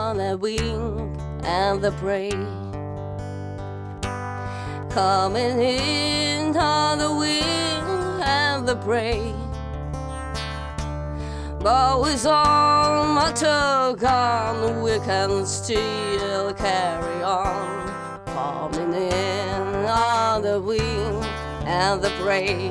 on the wing and the prey, coming in on the wing and the prey. But with all matter gone, we can still carry on, coming in on the wing and the prey.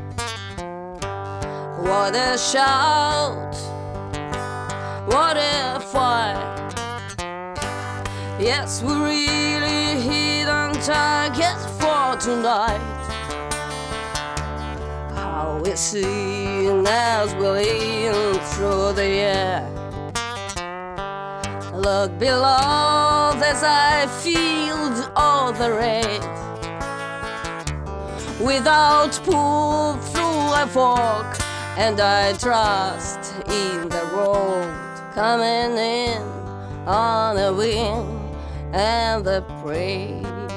What a shout, what a fight! Yes, we really hit on target for tonight. How we sing as we lean through the air. Look below as I feel all the red. Without pull through a fork, and I trust in the road, coming in on the wing and the prey.